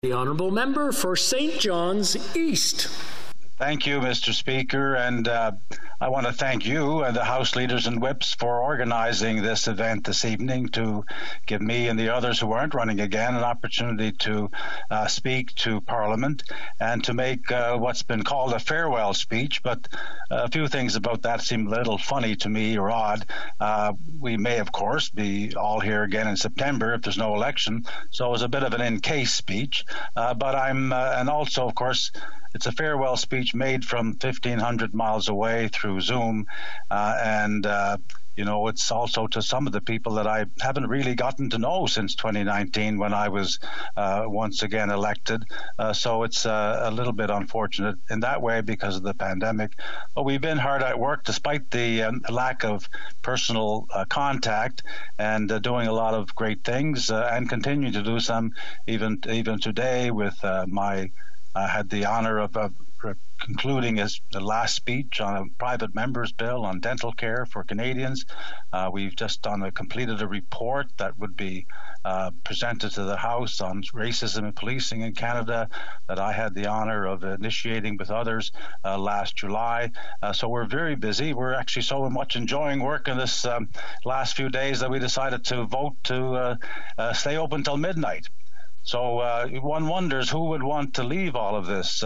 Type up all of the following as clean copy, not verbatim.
The Honourable Member for St. John's East. Thank you, Mr. Speaker, and I want to thank you and the House leaders and whips for organizing this event this evening to give me and the others who aren't running again an opportunity to speak to Parliament and to make what's been called a farewell speech, but a few things about that seem a little funny to me or odd. We may, of course, be all here again in September if there's no election, so it was a bit of an in-case speech, but and also, of course, it's a farewell speech made from 1,500 miles away through Zoom, and it's also to some of the people that I haven't really gotten to know since 2019 when I was once again elected. So it's a little bit unfortunate in that way because of the pandemic. But we've been hard at work despite the lack of personal contact and doing a lot of great things and continue to do some even today with I had the honor of concluding the last speech on a private member's bill on dental care for Canadians. We've just completed a report that would be presented to the House on racism and policing in Canada that I had the honor of initiating with others last July. So we're very busy. We're actually so much enjoying work in this last few days that we decided to vote to stay open till midnight. So one wonders who would want to leave all of this.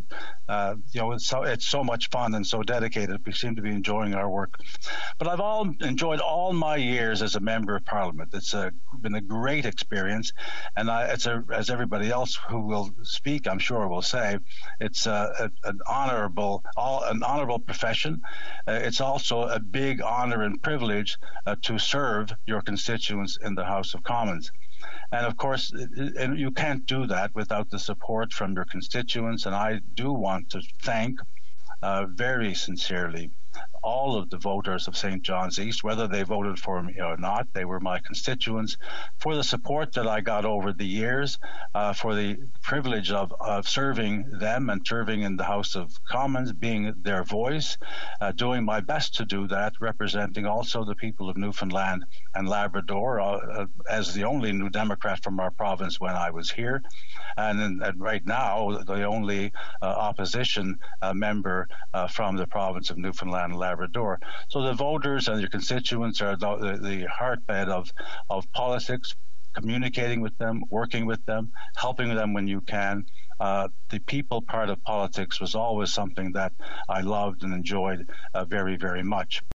It's so much fun and so dedicated. We seem to be enjoying our work. But I've enjoyed all my years as a member of Parliament. It's been a great experience, and as everybody else who will speak, I'm sure, will say, it's an honourable profession. It's also a big honour and privilege to serve your constituents in the House of Commons. And of course, you can't do that without the support from your constituents. And I do want to thank very sincerely all of the voters of St. John's East, whether they voted for me or not. They were my constituents, for the support that I got over the years, for the privilege of serving them and serving in the House of Commons, being their voice, doing my best to do that, representing also the people of Newfoundland and Labrador as the only New Democrat from our province when I was here, and right now the only opposition member from the province of Newfoundland and Labrador. So the voters and your constituents are the heartbeat of politics, communicating with them, working with them, helping them when you can. The people part of politics was always something that I loved and enjoyed very, very much.